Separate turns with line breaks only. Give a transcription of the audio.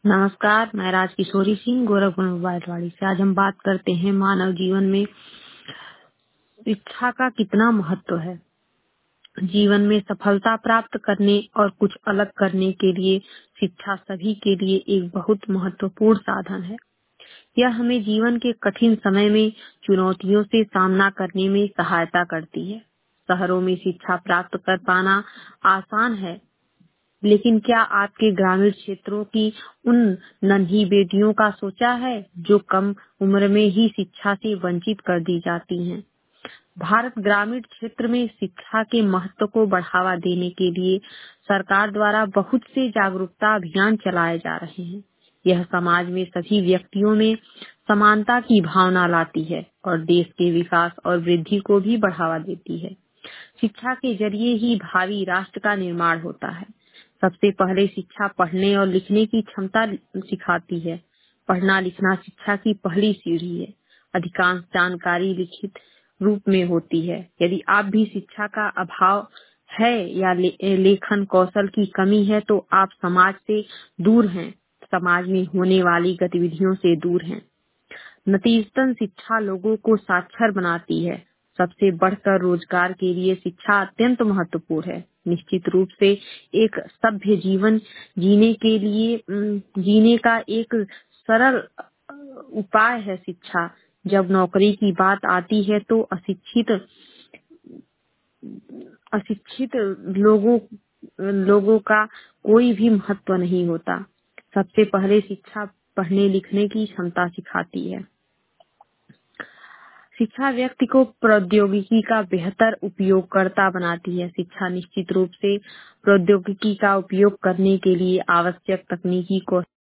नमस्कार, मैं राजकिशोरी सिंह गोरखपुर मोबाइलवाड़ी से। आज हम बात करते हैं मानव जीवन में शिक्षा का कितना महत्व है। जीवन में सफलता प्राप्त करने और कुछ अलग करने के लिए शिक्षा सभी के लिए एक बहुत महत्वपूर्ण साधन है। यह हमें जीवन के कठिन समय में चुनौतियों से सामना करने में सहायता करती है। शहरों में शिक्षा प्राप्त कर पाना आसान है, लेकिन क्या आपके ग्रामीण क्षेत्रों की उन नन्ही बेटियों का सोचा है जो कम उम्र में ही शिक्षा से वंचित कर दी जाती हैं? भारत ग्रामीण क्षेत्र में शिक्षा के महत्व को बढ़ावा देने के लिए सरकार द्वारा बहुत से जागरूकता अभियान चलाए जा रहे हैं। यह समाज में सभी व्यक्तियों में समानता की भावना लाती है और देश के विकास और वृद्धि को भी बढ़ावा देती है। शिक्षा के जरिए ही भावी राष्ट्र का निर्माण होता है। सबसे पहले शिक्षा पढ़ने और लिखने की क्षमता सिखाती है। पढ़ना लिखना शिक्षा की पहली सीढ़ी है। अधिकांश जानकारी लिखित रूप में होती है। यदि आप भी शिक्षा का अभाव है या लेखन कौशल की कमी है तो आप समाज से दूर हैं, समाज में होने वाली गतिविधियों से दूर हैं। नतीजतन शिक्षा लोगों को साक्षर बनाती है। सबसे बढ़कर रोजगार के लिए शिक्षा अत्यंत महत्वपूर्ण है। निश्चित रूप से एक सभ्य जीवन जीने का एक सरल उपाय है शिक्षा। जब नौकरी की बात आती है तो अशिक्षित लोगों का कोई भी महत्व नहीं होता। सबसे पहले शिक्षा पढ़ने लिखने की क्षमता सिखाती है। शिक्षा व्यक्ति को प्रौद्योगिकी का बेहतर उपयोगकर्ता बनाती है। शिक्षा निश्चित रूप से प्रौद्योगिकी का उपयोग करने के लिए आवश्यक तकनीकी को